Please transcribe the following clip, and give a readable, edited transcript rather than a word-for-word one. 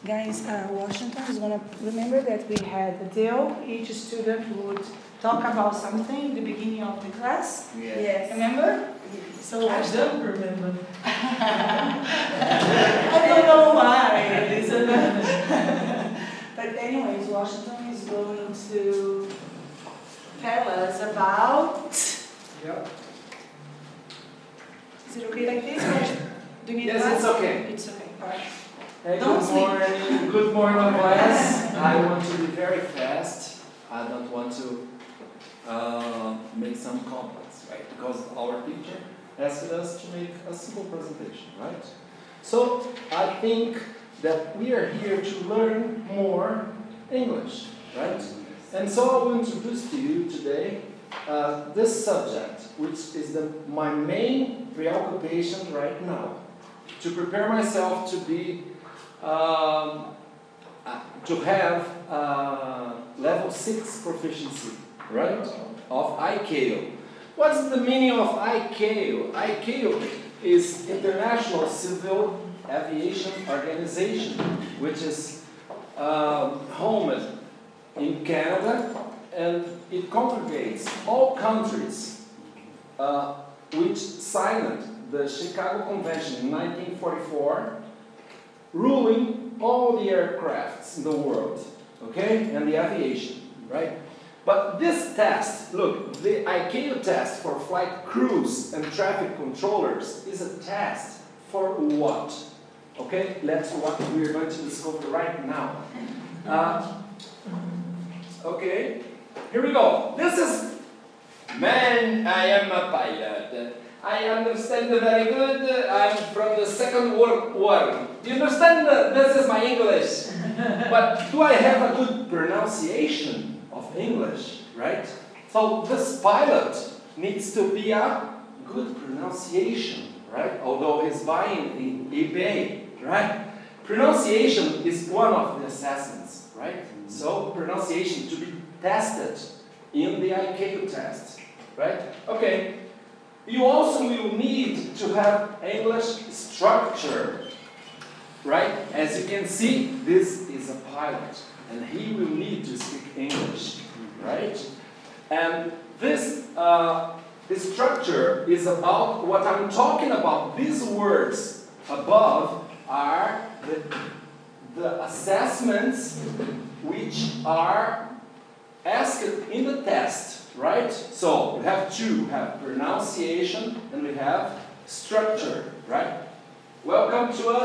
Guys, Washington is going to remember that we had the deal. Each student would talk about something in the beginning of the class. Yes. Remember? So I don't remember. I don't know why, Elizabeth. But anyways, Washington is going to tell us about... Yep. Is it okay like this? Or do you need Yes, class? it's okay. It's okay. All right. Hey, Don't good sleep. morning. Good morning, class. I want to be very fast. I don't want to make some complex, right? Because our teacher asked us to make a simple presentation, right? So I think that we are here to learn more English, right? And so I will introduce to you today this subject, which is my main preoccupation right now, to prepare myself to be to have level 6 proficiency, right, of ICAO. What's the meaning of ICAO? ICAO is International Civil Aviation Organization, which is homed in Canada, and it congregates all countries which signed the Chicago Convention in 1944, ruling all the aircrafts in the world, okay, and the aviation, right? But this test, look, the ICAO test for flight crews and traffic controllers is a test for what? Okay, that's what we're going to discover right now. Okay, here we go. This is, man, I am a pilot. I understand very good. I'm from the Second World War. Do you understand? This is my English. But do I have a good pronunciation of English, right? So this pilot needs to be a good pronunciation, right? Although he's buying in eBay, right? Pronunciation is one of the assessments, right? So pronunciation to be tested in the ICAO test, right? Okay. You also will need to have English structure, right? As you can see, this is a pilot, and he will need to speak English, right? And this structure is about what I'm talking about. These words above are the assessments which are asked in the test. Right? So we have two. We have pronunciation and we have structure. Right? Welcome to us.